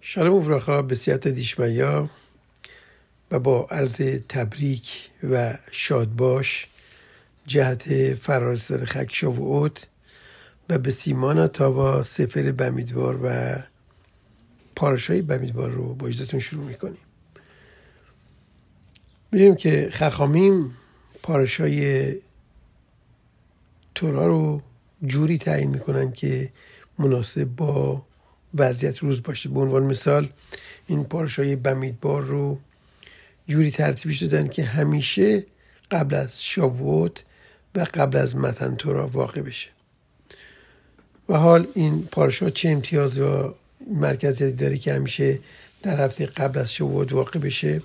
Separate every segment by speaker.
Speaker 1: شالوم وفراخا به سیات دیشمیا و با عرض تبریک و شادباش جهت فرارسر خک شووت و به سیمانا تاوا سفر بمیدوار و پارشای بمیدوار رو با اجازهتون شروع میکنیم. میدونیم که خخامیم پارشای تورا رو جوری تعیین میکنن که مناسب با وضعیت روز باشه. به عنوان مثال این پارشای بمیدوار رو جوری ترتیبش دادن که همیشه قبل از شاووت و قبل از متن تورا واقع بشه. و حال این پارشا چه امتیاز و مرکزیتی داره که همیشه در هفته قبل از شاووت واقع بشه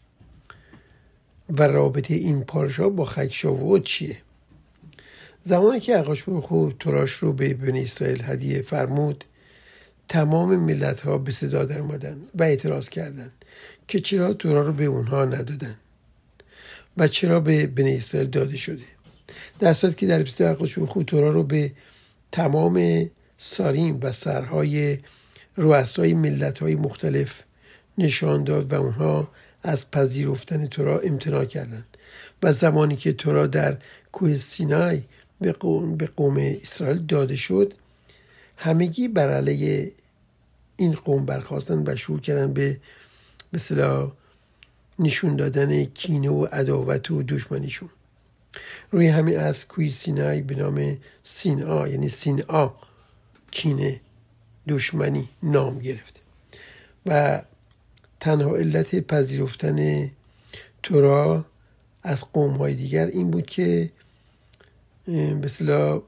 Speaker 1: و رابطه این پارشا با خک شاووت چیه؟ زمانی که اقاشبرخو توراش رو به بنی اسرائیل هدیه فرمود، تمام ملت ها به صدا در اومدن و اعتراض کردند که چرا تورا رو به اونها ندادن و چرا به بنی اسرائیل داده شده، در صورتی که در ابتدا اقاشبرخو تورا رو به تمام ساریم و سرهای رؤسای ملت های مختلف نشان داد و اونها از پذیرفتن تورا امتناع کردند و زمانی که تورا در کوه سینای به قوم اسرائیل داده شد، همگی بر علیه این قوم برخاستن و شروع کردن به اصطلاح نشون دادن کینه و عداوت و دشمنیشون. روی همین از کوه سینای به نام سینا، یعنی سینا، کینه، دشمنی نام گرفته و تنها علت پذیرفتن تورا از قوم‌های دیگر این بود که به اصطلاح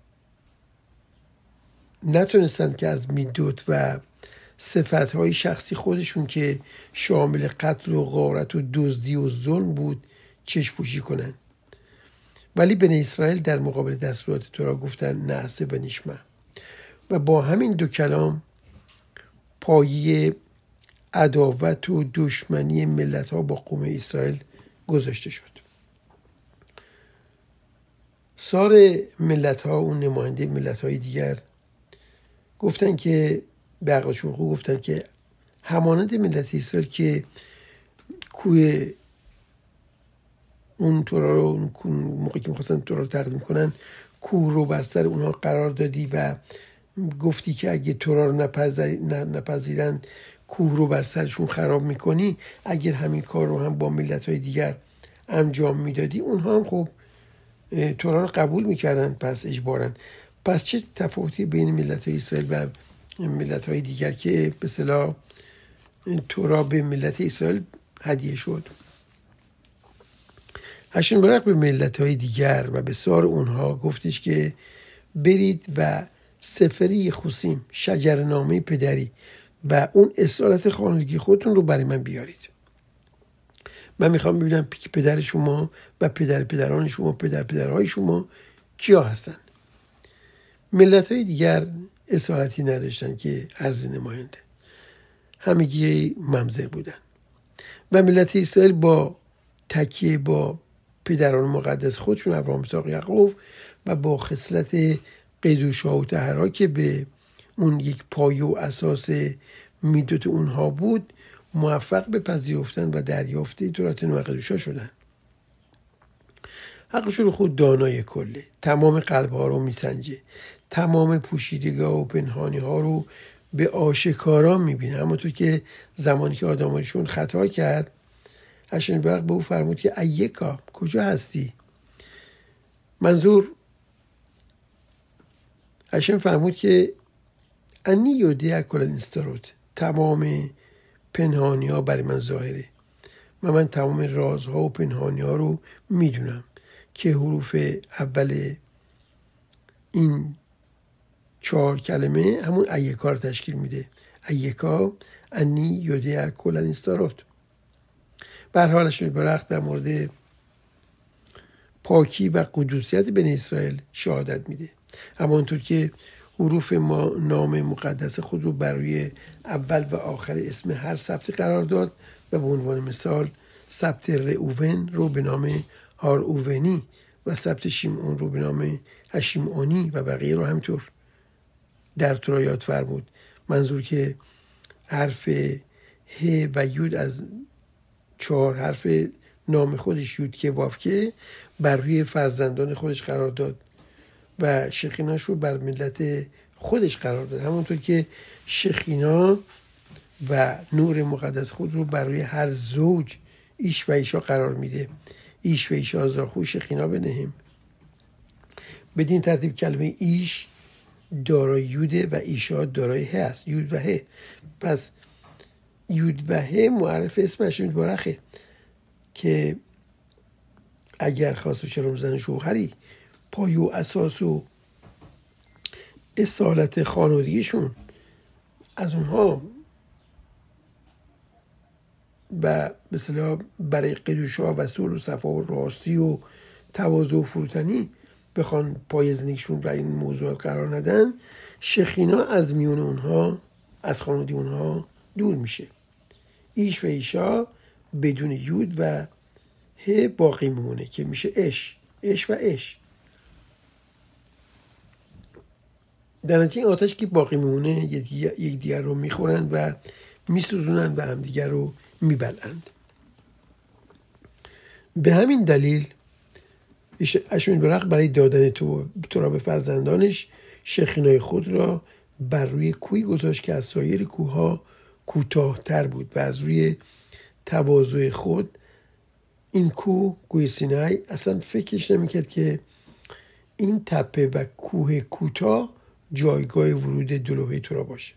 Speaker 1: نتونستند که از میدوت و صفتهای شخصی خودشون که شامل قتل و غارت و دزدی و ظلم بود چشم پوشی کنند. ولی بنی اسرائیل در مقابل دستورات تورا گفتن نعسه و نشمه و با همین دو کلام پایه عداوت و دشمنی ملت ها با قوم اسرائیل گذاشته شد. سار ملت ها، اون نماینده ملت های دیگر، گفتن که به اقاشبرخو گفتن که همانند ملت اسرائیل که کوه اون تورا رو موقعی که می‌خواستن تورا رو تقدیم کنن کوه رو بر سر اونها قرار دادی و گفتی که اگه تورا رو نپذیرن کوه رو بر سرشون خراب میکنی. اگر همین کار رو هم با ملت‌های دیگر انجام میدادی اونها هم خب تورا رو قبول میکردن پس اجباراً. پس چه تفاوتی بین ملت‌های اسرائیل و ملت‌های دیگر که به اصطلاح تورا به ملت اسرائیل هدیه شد؟ اشنبرق به ملت‌های دیگر و به سار اونها گفتش که برید و سفری خوسیم، شجرنامه پدری و اون اصالت خانوادگی خودتون رو برای من بیارید. من میخوام ببینم که پدر شما و پدران شما، پدرهای شما کیا هستن. ملت‌های دیگر اصالتی نداشتن که عرض نماینده، همگی ممزق بودن و ملت اسرائیل با تکیه با پدران مقدس خودشون ابراهیم، اسحاق، یعقوب و با خصلت قیدوش‌ها و طهرها که به اون یک پایه و اساس میدوت اونها بود موفق به پذیرفتن و دریافت تورات نو قیدوش‌ها شدن. حقشون خود دانای کله، تمام قلب‌ها رو میسنجه، تمام پوشیدگاه و پنهانی ها رو به آشکارا میبینه. همونطور که زمانی که آدمایشون خطا کرد اشنبرق به او فرمود که ایکا، کجا هستی؟ منظور اشن فرمود که انی یودیع کل اینستاروت، تمام پنهانی ها برای من ظاهره و من تمام رازها و پنهانی ها رو میدونم که حروف اول این 4 کلمه همون ایکا رو تشکیل میده. ایکا انی یودیع کل اینستاروت. به هر حال اشنبرق در مورد پاکی و قدوسیت بنی اسرائیل شهادت میده، همانطور که حروف نام مقدس خود رو برای اول و آخر اسم هر سبتی قرار داد و به عنوان مثال سبت رئوون رو به نام هاراوونی و سبت شیمعون رو به نام هشیمعونی و بقیه رو همینطور در تورا یاد فرمود. منظور که حرف ه و یود از 4 حرف نام خودش یود که واف که بر روی فرزندان خودش قرار داد و شخیناش رو بر ملت خودش قرار داد، همونطور که شخینا و نور مقدس خود رو بر روی هر زوج ایش و ایشا قرار میده. ایش و ایشا زاخو شخینا بنهم. بدین ترتیب کلمه ایش دارای یوده و ایشا دارای ه است، یود و ه. پس یود و ه معرف اسم هشم بارخه که اگر خواست بشه زن شوهری پای و اساس و اصالت خانوادگیشون از اونها و مثلا برای قدوشا و صلح و صفا و راستی و تواضع و فروتنی بخوان پای زندگیشون برای این موضوع قرار ندن، شخینا از میون اونها، از خانواده اونها دور میشه. ایش و ایشا بدون یود و ه باقی میمونه که میشه اش و اش. در نتیجه این آتش که باقی میمونه یک دیگر رو میخورند و میسوزونند و همدیگر رو میبلند. به همین دلیل اشمنبرق برای دادن تورا به فرزندانش شخینای خود را بر روی کوهی گذاشت که از سایر کوهها کوتاه‌تر بود و از روی تواضع خود این کوه کوه سینای اصلا فکرش نمیکرد که این تپه و کوه کوتاه جایگاه ورود دلوحه تورا باشه.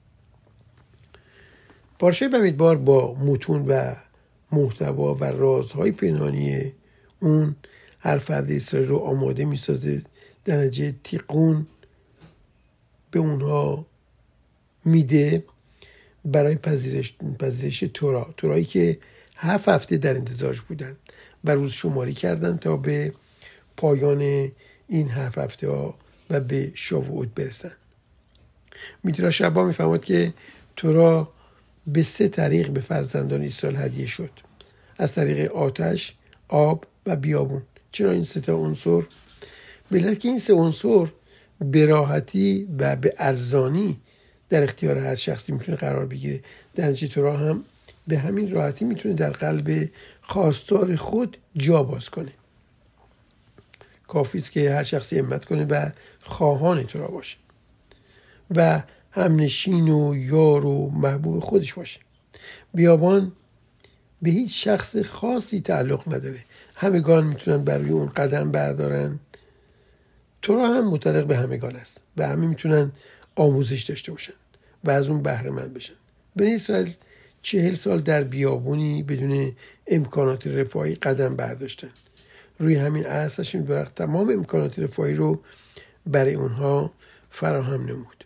Speaker 1: پارچه بمیدوار با متون و محتوا و رازهای پنهانی اون هر فرد اسرائیل رو آماده میسازه، درجه تیقون به اونها میده برای پذیرش تورایی که 7 هفته در انتظارش بودن و روز شماری کردن تا به پایان این 7 هفته ها و به شاوعوت برسن. میترا شبا میفهمد که تورا به 3 طریق به فرزندان اسرائیل هدیه شد، از طریق آتش، آب و بیابون. چرا این 3 عنصر؟ بلکه که این 3 عنصر به راحتی و به ارزانی در اختیار هر شخصی میتونه قرار بگیره. در نتیجه تورا هم به همین راحتی میتونه در قلب خواستار خود جا باز کنه. کافی است که هر شخصی همت کنه و خواهان تورا باشه و همنشین و یار و محبوب خودش باشه. بیابان به هیچ شخص خاصی تعلق نداره، همگان میتونن بر روی اون قدم بردارن. تورا هم متعلق به همگان است و همه میتونن آموزش داشته باشن و از اون بهره مند بشن. بنی اسرائیل 40 سال در بیابونی بدون امکانات رفاهی قدم برداشتن. روی همین اساس این درخت تمام امکانات رفاهی رو برای اونها فراهم نمود.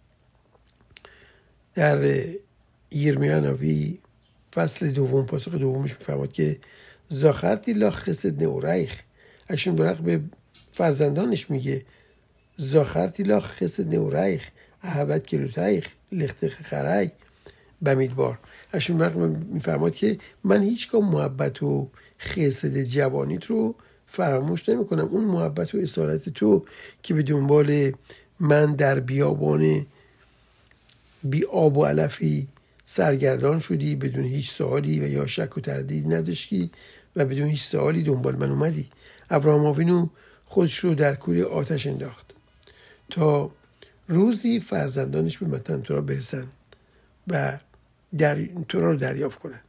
Speaker 1: در یرمیا نبی فصل 2 پاسخ دومش میفرماد که زاخرتی لا خسد نورایخ. اشون درخت به فرزندانش میگه زاخرتی لا خسد نورایخ احبت کلوتایخ لختخ خرای بمیدبار. اشون درخت میفرماد که من هیچگاه محبت و خسد جوانیت رو فراموش نمی کنم. اون محبت و اصالت تو که به دنبال من در بیابان بی آب و علفی سرگردان شدی، بدون هیچ سوالی و یا شک و تردید نداشتی و بدون هیچ سوالی دنبال من اومدی. ابراهام آوینو خودش رو در کوره آتش انداخت تا روزی فرزندانش به متن تورا برسن و تورا رو دریافت کنن.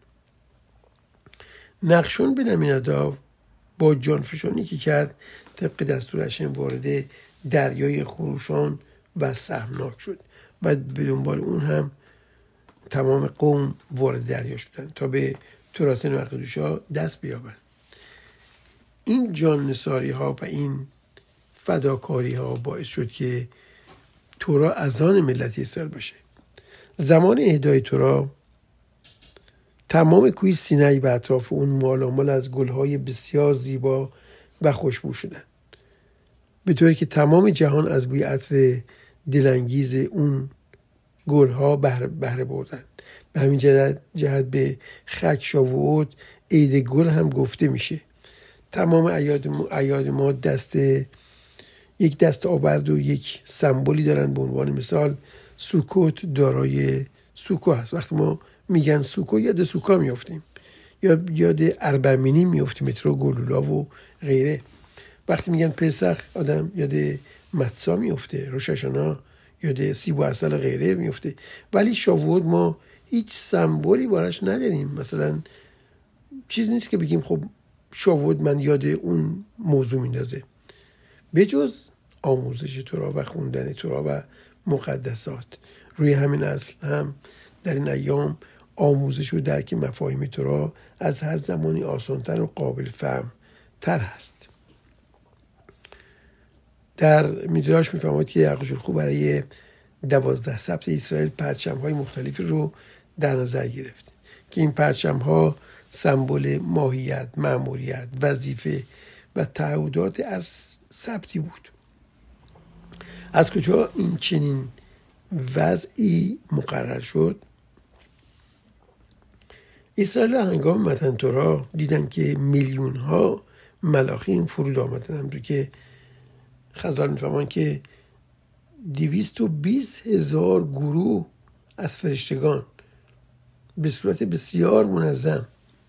Speaker 1: نخشون بن امیناداب با جانفشانی که کرد طبق دستور هشم وارد دریای خروشان و سهمناک شد و به دنبال اون هم تمام قوم وارد دریا شدن تا به تورات و قدوشا دست بیابند. این جان نثاری ها و این فداکاری ها باعث شد که تورا از آن ملت اسرائیل باشه. زمان اهدای تورا تمام کوه سینای و اطراف اون مالامال از گلهای بسیار زیبا و خوشبو شدند، به طوری که تمام جهان از بوی عطر دلانگیز اون گلها بهره بردن. به همین جهت به خک شاوعوت عید گل هم گفته میشه. تمام اعیاد ما یک دست آورد و یک سمبولی دارن. به عنوان مثال سوکوت دارای سوکو هست. وقتی ما میگن سوکو یاد سوکا میافتیم، یا یاد اربعینی میافتیم، مترو گلولا و غیره. وقتی میگن پسخ آدم یاد متسا میفته، روش هاشانا یاد سیب و عسل و غیره میفته. ولی شاوود ما هیچ سمبولی براش نداریم. مثلا چیز نیست که بگیم خب شاوود من یاد اون موضوع میندازه، به جز آموزش تورا و خوندن تورا و مقدسات. روی همین اصل هم در این ایام آموزش و درک مفاهیم تورا از هر زمانی آسانتر و قابل فهم تر هست. در میدراش میفهمد که یعقوب الخو برای 12 سبت اسرائیل پرچم‌های مختلفی رو در نظر گرفت که این پرچم‌ها سمبل ماهیت، مأموریت، وظیفه و تعهدات از سبتی بود. از کجا این چنین وضعی مقرر شد؟ اسرائیل هنگام متن تورا دیدن که میلیون ها ملاخیم فرود آمدن. همونطور که خزال میفهمن که 220,000 گروه از فرشتگان به صورت بسیار منظم،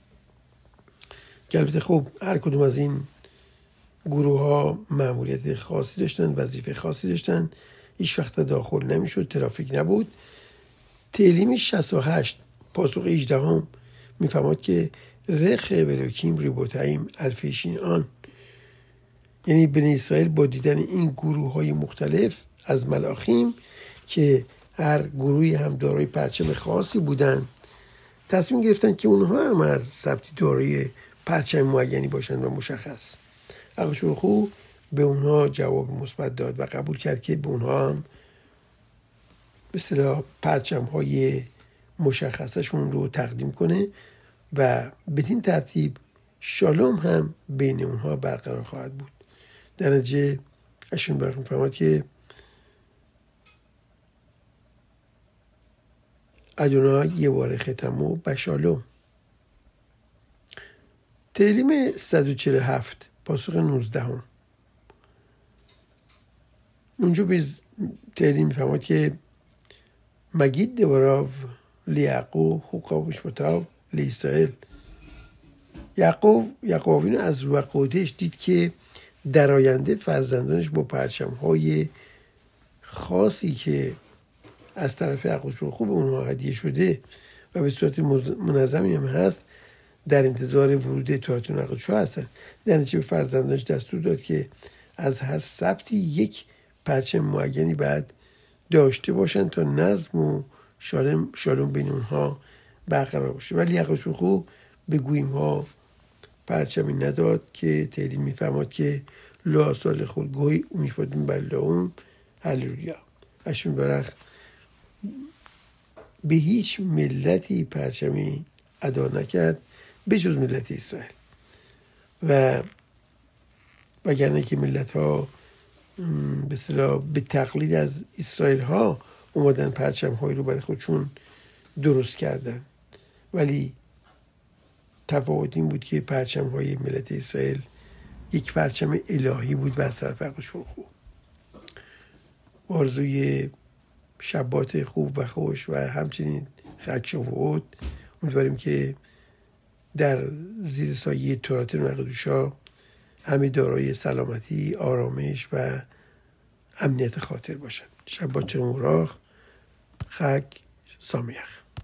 Speaker 1: که البته خب هر کدوم از این گروه ها مأموریت خاصی داشتن، وظیفه خاصی داشتن، هیچ وقت داخل نمیشد، ترافیک نبود. تلیم 68 پاسخ 18 میفهمد که رخ ولوکیم ریبوتایم الفیشین آن، یعنی بنی اسرائیل با دیدن این گروه های مختلف از ملاخیم که هر گروهی هم دارای پرچم خاصی بودن، تصمیم گرفتن که اونها هم هر سبتی دارای پرچم معینی باشن و مشخص. یعقوب الخو به اونها جواب مثبت داد و قبول کرد که به اونها هم به اصطلاح پرچم های مشخصشون رو تقدیم کنه و بدین ترتیب شالوم هم بین اونها برقرار خواهد بود. در نتیجه اشون برخون فهمد که ادونای یه بار ختمو بشالوم. تلیم 147 پاسخ 19 اونجا به تلیم میفهمد که مگید دوراو لیعقوب خوقابش بتاو لیسرائیل. یعقوبین از روح قدش دید که در آینده فرزندانش با پرچم‌های خاصی که از طرف یعقوب الخو به اونها هدیه شده و به صورت منظمی هم هست در انتظار ورود تورات نقدش هستن. در نتیجه به فرزندانش دستور داد که از هر سبتی یک پرچم معینی بعد داشته باشن تا نظم و شالوم بین اونها برقرار باشه. ولی یعقوب الخو به گویم ها پرچمی نداد که تهلی میفهمد که لا سال خود گوی میشبادیم بلاهم هللویا. اشون برخ به هیچ ملتی پرچمی ادا نکرد به جز ملت اسرائیل، و وگرنه که ملت ها به اصطلاح به تقلید از اسرائیل ها اومدن پرچم هایی رو برای خودشون درست کردن، ولی تفاوت این بود که پرچم های ملت اسرائیل یک پرچم الهی بود و از طرف یعقوب الخو. آرزوی شبات خوب و خوش و همچنین خد شاوعوت. امیدواریم که در زیر سایه تورات نقدوشا همه دارای سلامتی، آرامش و امنیت خاطر باشند. شبات چون راخ خگ سامیخ.